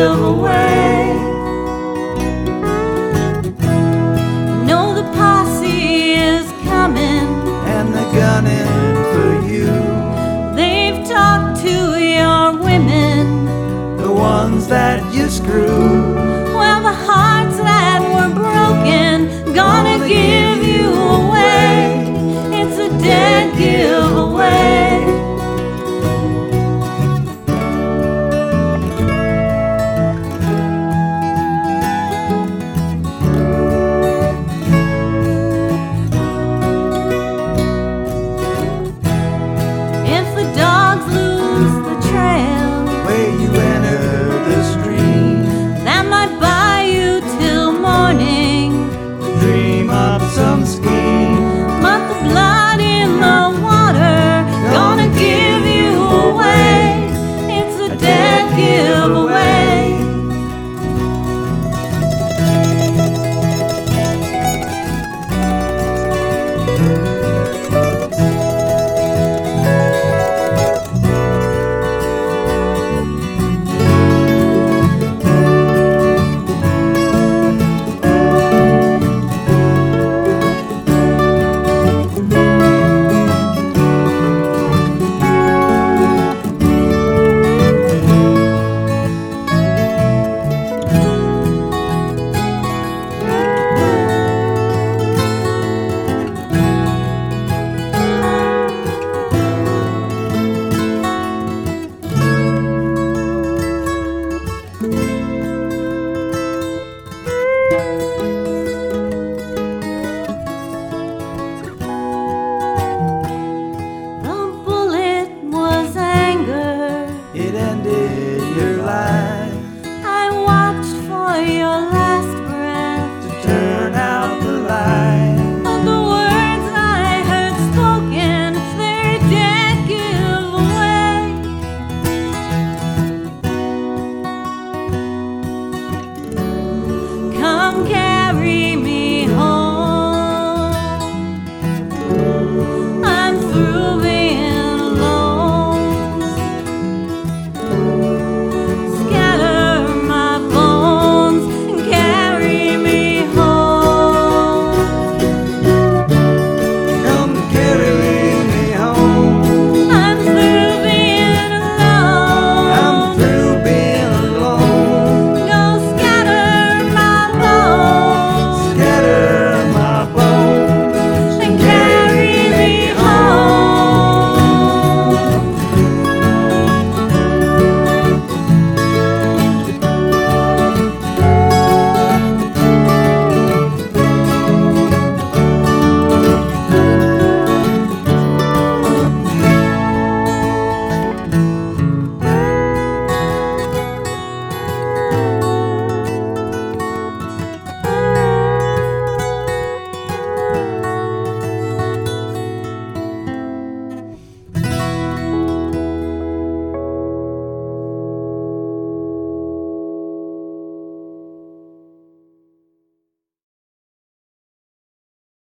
give away. You know the posse is coming, and they're gunning for you. they've talked to your women, The ones that you screw. well, the hearts that were broken, gonna give you away. It's a dead giveaway. If the dogs lose the trail, Where you enter the stream, that might buy you till morning. dream up some scheme. But the blood in the water, gonna give you away. It's a dead giveaway. The bullet was anger, It ended